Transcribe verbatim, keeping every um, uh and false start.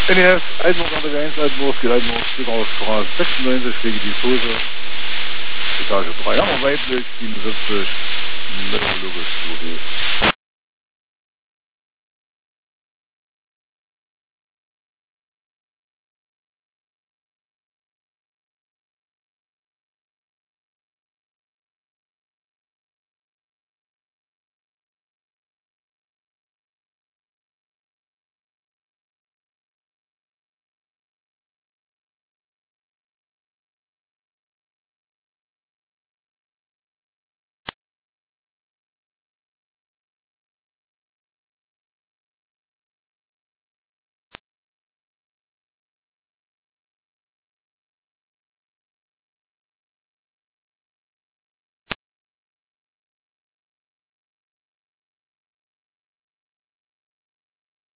N E F, Altenburg, eins, Altenburg, geht Altenburg, Stückhausstraße sechsundneunzig, Wege die Soße, Etage drei, Hammer weiblich, siebenundsiebzig, meteorologisch, so